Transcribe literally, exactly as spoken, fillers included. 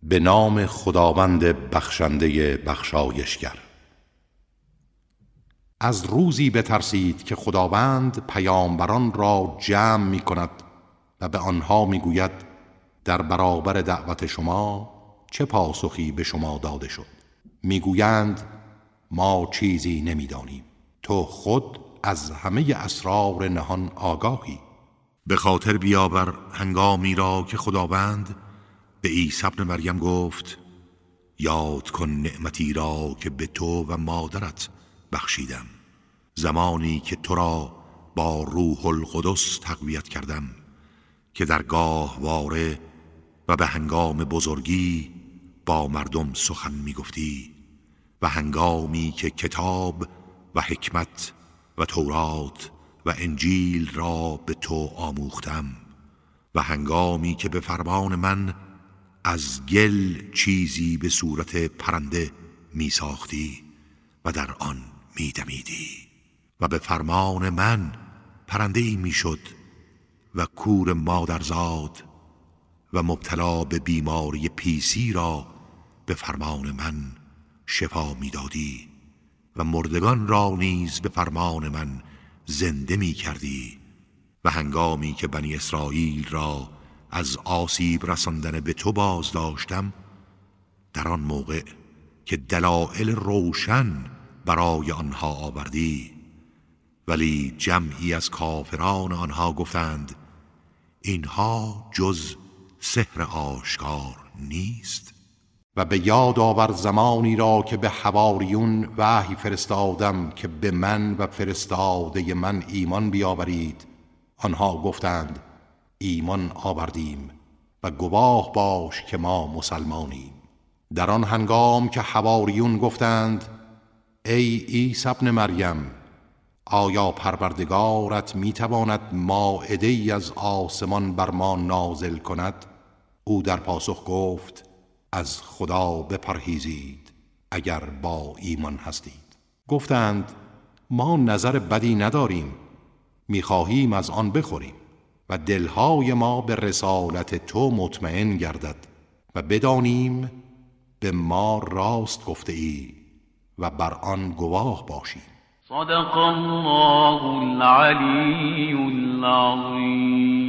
به نام خداوند بخشنده بخشایشگر. از روزی بترسید که خداوند پیامبران را جمع می کند و به آنها می گوید در برابر دعوت شما چه پاسخی به شما داده شد؟ می گویند ما چیزی نمی دانیم، تو خود از همه اسرار نهان آگاهی. به خاطر بیاور هنگامی را که خداوند به عیسی ابن مریم گفت یاد کن نعمتی را که به تو و مادرت بخشیدم، زمانی که تو را با روح القدس تقویت کردم که در گاهواره و به هنگام بزرگی با مردم سخن می گفتی و هنگامی که کتاب و حکمت و تورات و انجیل را به تو آموختم و هنگامی که به فرمان من از گل چیزی به صورت پرنده می ساختی و در آن می دمیدی و به فرمان من پرنده‌ای می شد و کور مادرزاد و مبتلا به بیماری پیسی را به فرمان من شفا می دادی و مردگان را نیز به فرمان من زنده می کردی و هنگامی که بنی اسرائیل را از آسیب رساندن به تو باز داشتم، در آن موقع که دلایل روشن برای آنها آوردی، ولی جمعی از کافران آنها گفتند اینها جز سحر آشکار نیست. و به یاد آور زمانی را که به حواریون وحی فرستادم که به من و فرستاده من ایمان بیاورید. آنها گفتند ایمان آوردیم و گواه باش که ما مسلمانیم. در آن هنگام که حواریون گفتند ای عیسی ابن مریم، آیا پروردگارت میتواند مائده‌ای از آسمان بر ما نازل کند؟ او در پاسخ گفت از خدا بپرهیزید اگر با ایمان هستید. گفتند ما نظر بدی نداریم، میخواهیم از آن بخوریم و دلهای ما به رسالت تو مطمئن گردد و بدانیم به ما راست گفته ای و بر آن گواه باشیم. صدق الله العلی العظیم.